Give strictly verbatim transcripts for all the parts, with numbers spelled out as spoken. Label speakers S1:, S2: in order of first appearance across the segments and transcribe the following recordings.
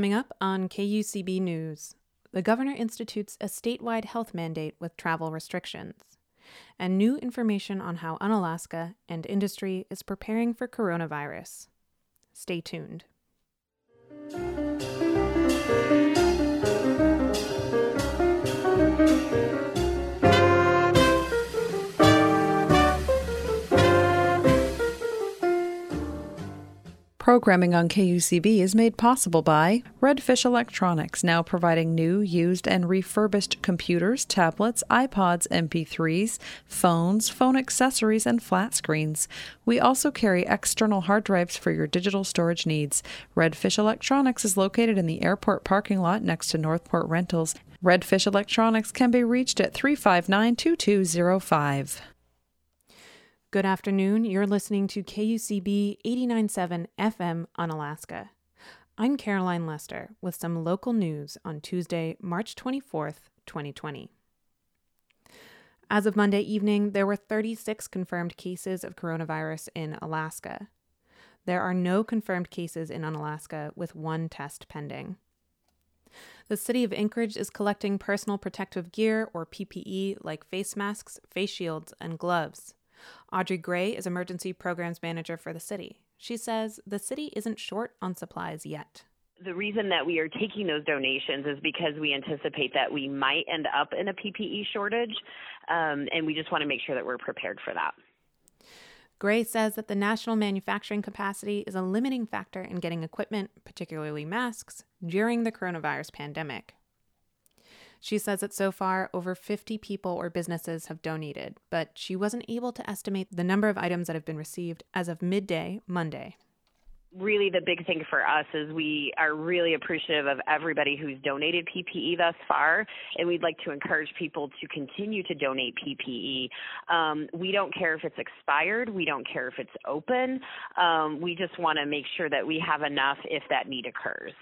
S1: Coming up on K U C B News, the governor institutes a statewide health mandate with travel restrictions, and new information on how Unalaska and industry is preparing for coronavirus. Stay tuned.
S2: Programming on K U C B is made possible by Redfish Electronics, now providing new, used, and refurbished computers, tablets, iPods, M P threes, phones, phone accessories, and flat screens. We also carry external hard drives for your digital storage needs. Redfish Electronics is located in the airport parking lot next to Northport Rentals. Redfish Electronics can be reached at three five nine, two two zero five.
S1: Good afternoon. You're listening to K U C B eighty-nine point seven F M Unalaska. I'm Caroline Lester with some local news on Tuesday, March twenty-fourth, twenty twenty. As of Monday evening, there were thirty-six confirmed cases of coronavirus in Alaska. There are no confirmed cases in Unalaska, with one test pending. The city of Anchorage is collecting personal protective gear, or P P E, like face masks, face shields, and gloves. Audrey Gray is Emergency Programs Manager for the city. She says the city isn't short on supplies yet.
S3: The reason that we are taking those donations is because we anticipate that we might end up in a P P E shortage, um, and we just want to make sure that we're prepared for that.
S1: Gray says that the national manufacturing capacity is a limiting factor in getting equipment, particularly masks, during the coronavirus pandemic. She says that so far, over fifty people or businesses have donated, but she wasn't able to estimate the number of items that have been received as of midday Monday.
S3: Really, the big thing for us is we are really appreciative of everybody who's donated P P E thus far, and we'd like to encourage people to continue to donate P P E. Um, we don't care if it's expired. We don't care if it's open. Um, we just want to make sure that we have enough if that need occurs.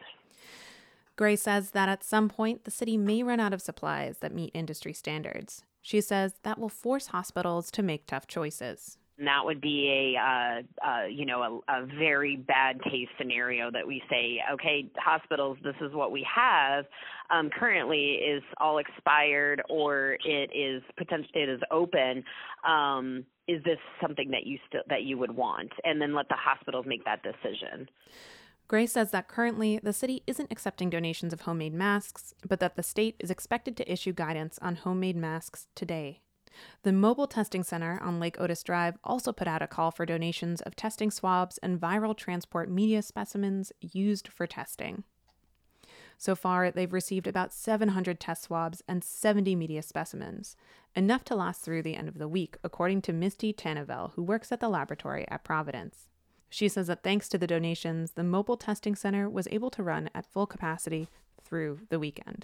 S1: Gray says that at some point, the city may run out of supplies that meet industry standards. She says that will force hospitals to make tough choices.
S3: And that would be a, uh, uh, you know, a, a very bad case scenario that we say, okay, hospitals, this is what we have um, currently is all expired, or it is potentially it is open. Um, is this something that you still that you would want? And then let the hospitals make that decision.
S1: Gray says that currently the city isn't accepting donations of homemade masks, but that the state is expected to issue guidance on homemade masks today. The Mobile Testing Center on Lake Otis Drive also put out a call for donations of testing swabs and viral transport media specimens used for testing. So far, they've received about seven hundred test swabs and seventy media specimens, enough to last through the end of the week, according to Misty Tanavel, who works at the laboratory at Providence. She says that thanks to the donations, the mobile testing center was able to run at full capacity through the weekend.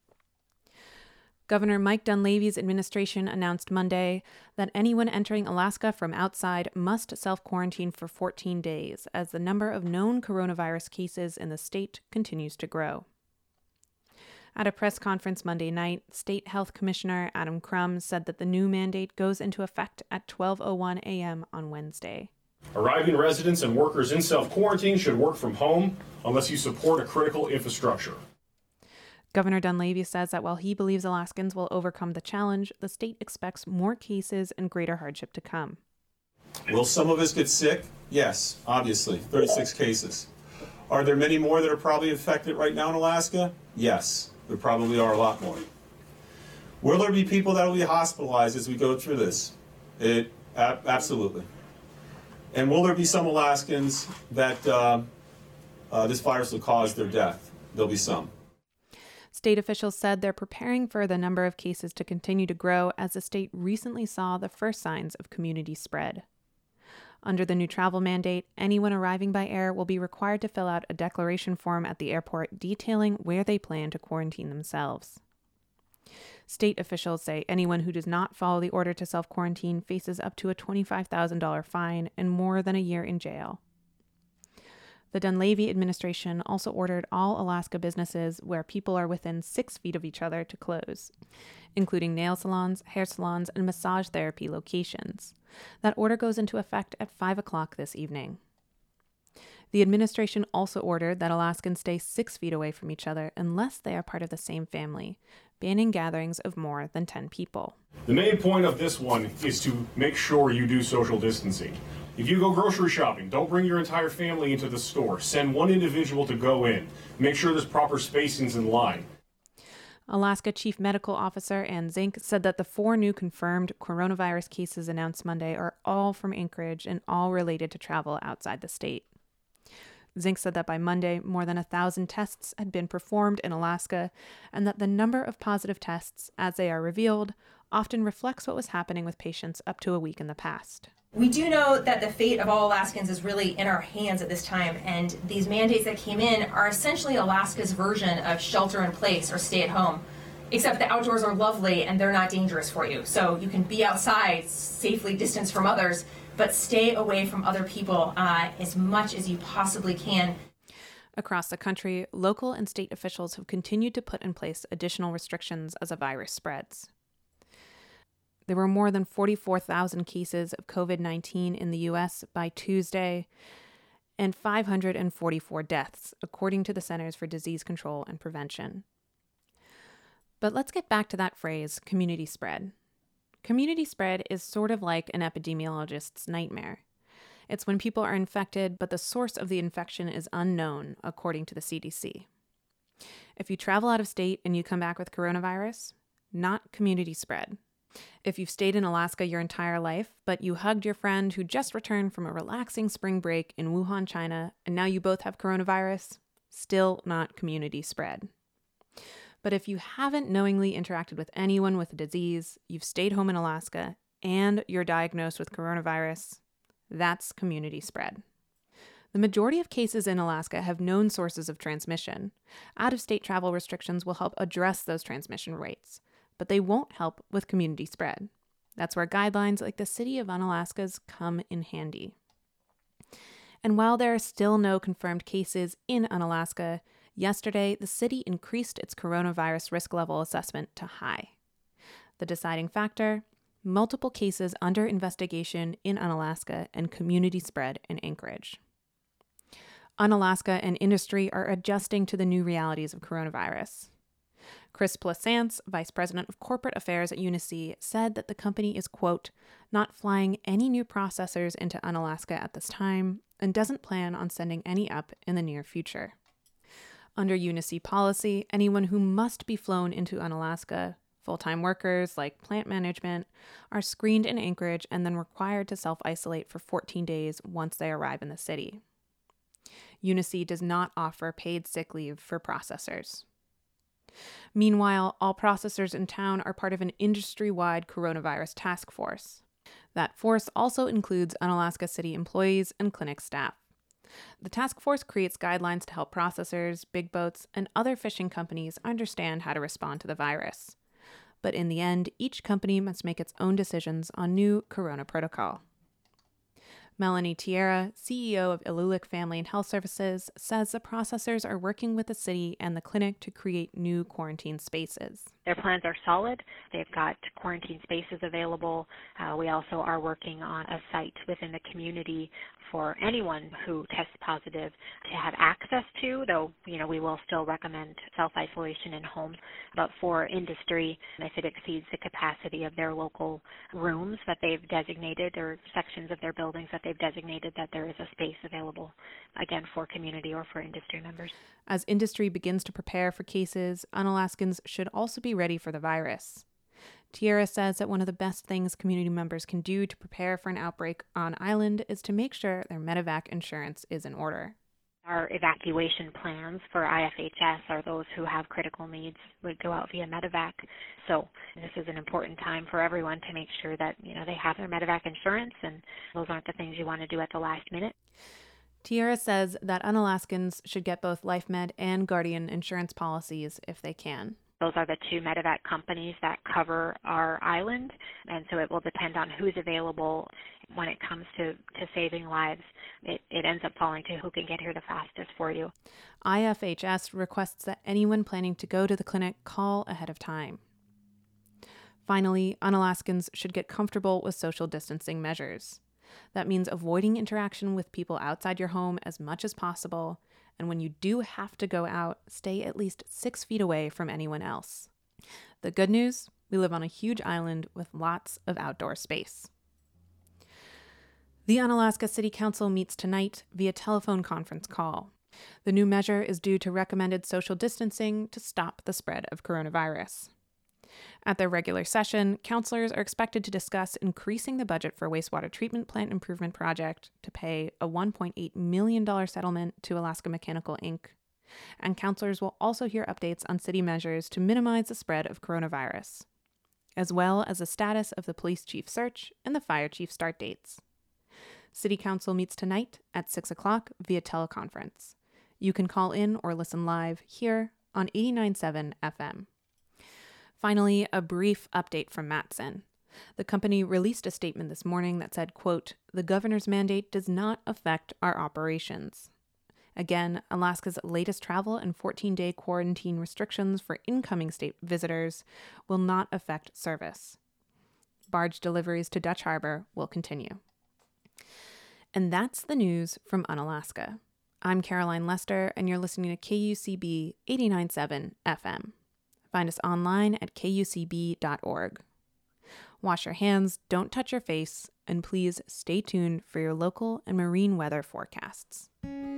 S1: Governor Mike Dunleavy's administration announced Monday that anyone entering Alaska from outside must self-quarantine for fourteen days as the number of known coronavirus cases in the state continues to grow. At a press conference Monday night, State Health Commissioner Adam Crum said that the new mandate goes into effect at twelve oh one a.m. on Wednesday.
S4: Arriving residents and workers in self-quarantine should work from home unless you support a critical infrastructure.
S1: Governor Dunleavy says that while he believes Alaskans will overcome the challenge, the state expects more cases and greater hardship to come.
S5: Will some of us get sick? Yes, obviously, thirty-six cases. Are there many more that are probably infected right now in Alaska? Yes, there probably are a lot more. Will there be people that will be hospitalized as we go through this? It, ab- absolutely. And will there be some Alaskans that uh, uh, this virus will cause their death? There'll be some.
S1: State officials said they're preparing for the number of cases to continue to grow as the state recently saw the first signs of community spread. Under the new travel mandate, anyone arriving by air will be required to fill out a declaration form at the airport detailing where they plan to quarantine themselves. State officials say anyone who does not follow the order to self-quarantine faces up to a twenty-five thousand dollars fine and more than a year in jail. The Dunleavy administration also ordered all Alaska businesses where people are within six feet of each other to close, including nail salons, hair salons, and massage therapy locations. That order goes into effect at five o'clock this evening. The administration also ordered that Alaskans stay six feet away from each other unless they are part of the same family, banning gatherings of more than ten people.
S4: The main point of this one is to make sure you do social distancing. If you go grocery shopping, don't bring your entire family into the store. Send one individual to go in. Make sure there's proper spacings in line.
S1: Alaska Chief Medical Officer Ann Zink said that the four new confirmed coronavirus cases announced Monday are all from Anchorage and all related to travel outside the state. Zink said that by Monday, more than a thousand tests had been performed in Alaska, and that the number of positive tests, as they are revealed, often reflects what was happening with patients up to a week in the past.
S6: We do know that the fate of all Alaskans is really in our hands at this time, and these mandates that came in are essentially Alaska's version of shelter in place or stay at home, except the outdoors are lovely and they're not dangerous for you. So you can be outside, safely distanced from others, but stay away from other people uh, as much as you possibly can.
S1: Across the country, local and state officials have continued to put in place additional restrictions as the virus spreads. There were more than forty-four thousand cases of covid nineteen in the U S by Tuesday, and five hundred forty-four deaths, according to the Centers for Disease Control and Prevention. But let's get back to that phrase, community spread. Community spread is sort of like an epidemiologist's nightmare. It's when people are infected, but the source of the infection is unknown, according to the C D C. If you travel out of state and you come back with coronavirus, not community spread. If you've stayed in Alaska your entire life, but you hugged your friend who just returned from a relaxing spring break in Wuhan, China, and now you both have coronavirus, still not community spread. But if you haven't knowingly interacted with anyone with a disease, you've stayed home in Alaska, and you're diagnosed with coronavirus, that's community spread. The majority of cases in Alaska have known sources of transmission. Out-of-state travel restrictions will help address those transmission rates, but they won't help with community spread. That's where guidelines like the City of Unalaska's come in handy. And while there are still no confirmed cases in Unalaska, yesterday the city increased its coronavirus risk level assessment to high. The deciding factor? Multiple cases under investigation in Unalaska and community spread in Anchorage. Unalaska and industry are adjusting to the new realities of coronavirus. Chris Plaisance, Vice President of Corporate Affairs at Unisea, said that the company is, quote, not flying any new processors into Unalaska at this time and doesn't plan on sending any up in the near future. Under Unisea policy, anyone who must be flown into Unalaska, full-time workers like plant management, are screened in Anchorage and then required to self-isolate for fourteen days once they arrive in the city. Unisea does not offer paid sick leave for processors. Meanwhile, all processors in town are part of an industry-wide coronavirus task force. That force also includes Unalaska City employees and clinic staff. The task force creates guidelines to help processors, big boats, and other fishing companies understand how to respond to the virus. But in the end, each company must make its own decisions on new corona protocol. Melanie Tierra, C E O of Ilulik Family and Health Services, says the processors are working with the city and the clinic to create new quarantine spaces.
S7: Their plans are solid. They've got quarantine spaces available. Uh, we also are working on a site within the community for anyone who tests positive to have access to, though, you know, we will still recommend self-isolation in homes. But for industry, if it exceeds the capacity of their local rooms that they've designated or sections of their buildings that they've designated, that there is a space available, again, for community or for industry members.
S1: As industry begins to prepare for cases, Unalaskans should also be ready for the virus. Tierra says that one of the best things community members can do to prepare for an outbreak on island is to make sure their medevac insurance is in order.
S7: Our evacuation plans for I F H S are those who have critical needs would go out via medevac. So this is an important time for everyone to make sure that, you know, they have their medevac insurance, and those aren't the things you want to do at the last minute.
S1: Tierra says that Unalaskans should get both LifeMed and Guardian insurance policies if they can.
S7: Those are the two medevac companies that cover our island, and so it will depend on who's available. When it comes to, to saving lives, it, it ends up falling to who can get here the fastest for you.
S1: I F H S requests that anyone planning to go to the clinic call ahead of time. Finally, Unalaskans should get comfortable with social distancing measures. That means avoiding interaction with people outside your home as much as possible, and when you do have to go out, stay at least six feet away from anyone else. The good news? We live on a huge island with lots of outdoor space. The Unalaska City Council meets tonight via telephone conference call. The new measure is due to recommended social distancing to stop the spread of coronavirus. At their regular session, councilors are expected to discuss increasing the budget for wastewater treatment plant improvement project to pay a one point eight million dollars settlement to Alaska Mechanical Incorporated. And councilors will also hear updates on city measures to minimize the spread of coronavirus, as well as the status of the police chief search and the fire chief start dates. City Council meets tonight at six o'clock via teleconference. You can call in or listen live here on eighty-nine point seven F M. Finally, a brief update from Matson. The company released a statement this morning that said, quote, "The governor's mandate does not affect our operations." Again, Alaska's latest travel and fourteen-day quarantine restrictions for incoming state visitors will not affect service. Barge deliveries to Dutch Harbor will continue. And that's the news from Unalaska. I'm Caroline Lester, and you're listening to K U C B eighty-nine point seven F M. Find us online at K U C B dot org. Wash your hands, don't touch your face, and please stay tuned for your local and marine weather forecasts.